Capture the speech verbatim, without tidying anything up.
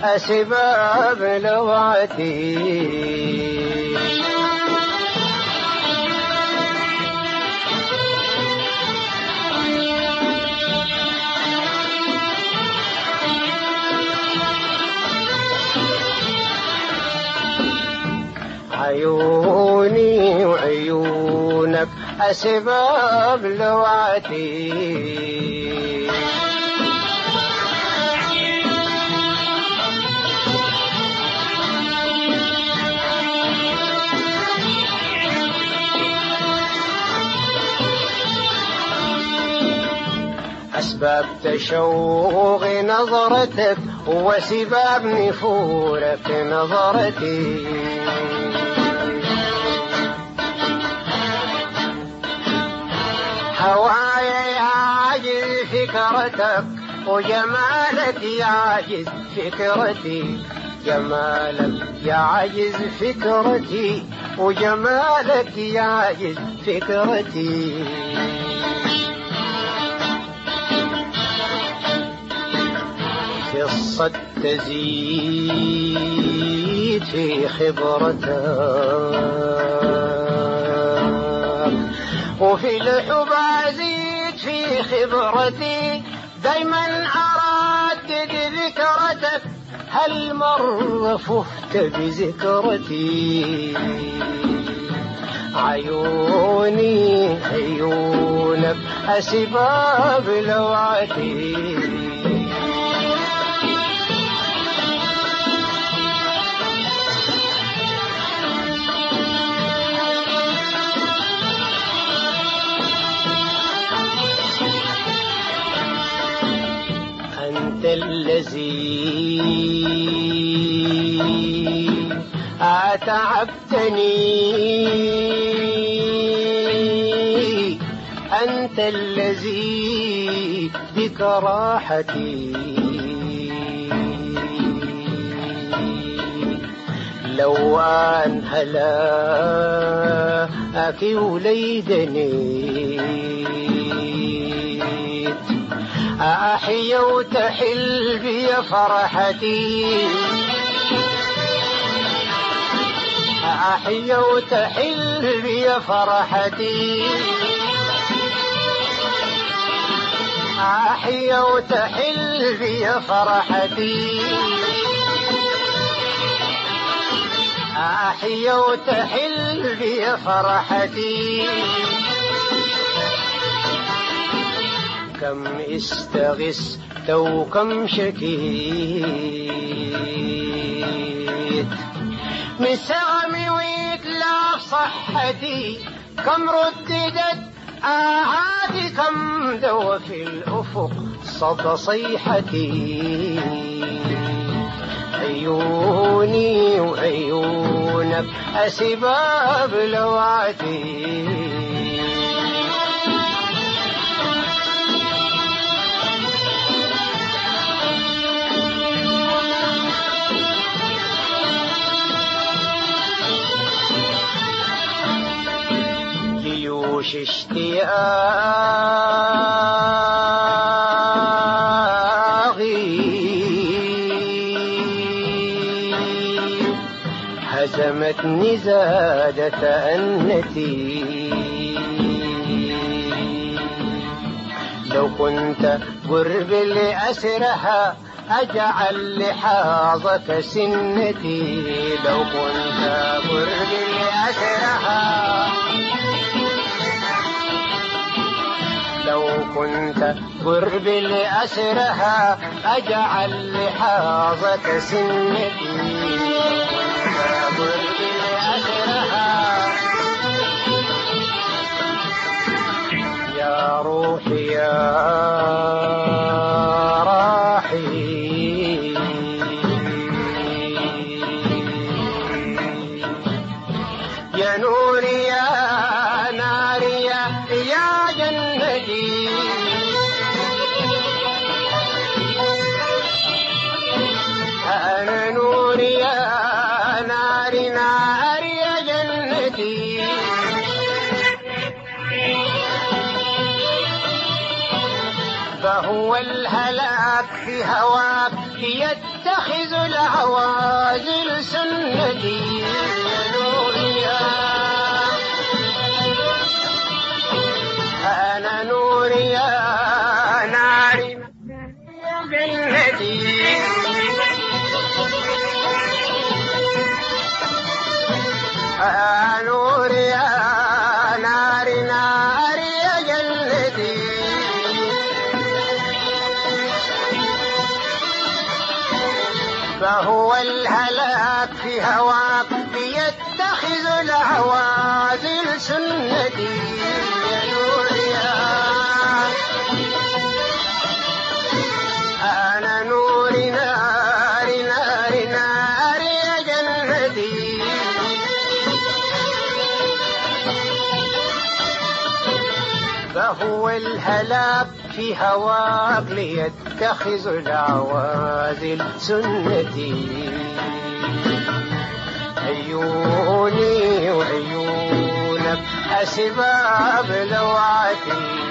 أسباب لوعتي. عيوني وعيونك أسباب لوعتي. أسباب تشوق نظرتك وسباب نفورك نظرتي. هوايا يعجز فكرتك وجمالك يعجز فكرتي. جمالك يعجز فكرتي وجمالك يعجز فكرتي. قصة تزيد في خبرتك وفي الحب أزيد في خبرتي. دايما أردد ذكرتك هل مرة فهت بذكرتي. عيوني عيونك أسباب لوعتي. أنت الذي أتعبتني. أنت الذي بك راحتي. لو أن هلاك وليدني أحيا وتحل بي فرحتي. أحيا وتحل بي فرحتي. أحيا وتحل بي فرحتي. أحيا وتحل بي فرحتي. كم استغثت وكم شكيت من سغمي وإتلاف صحتي. كم رددت آهاتي كم دوا في الأفق صدى صيحتي. عيوني وعيونك أسباب لوعتي. جيوش اشتياقي هزمتني زادت أنتي. لو كنت قرب لأسرها أجعل لحاظك سنتي. لو كنت قرب لأسرها لو كنت قرب لأسرها أجعل لحاظك سنتي. قرب لأسرها يا روحي يا راحي. يا نوري يا ناري يا جنتي. أنا نوري يا ناري ناري يا جنتي. فهو الهلاك في هواك يتخذ العوازل سنتي يا نوريا أنا نوريا ناري جنتي أنا نوريا ناري ناري جنتي فهو الهلاك في هواك يتخذ العوازل سنتي يا نوريا أنا نوري ناري ناري ناري يا جنتي فهو الهلاك في هواك ليتخذ العوازل سنتي عيوني وعيونك أسباب لوعتي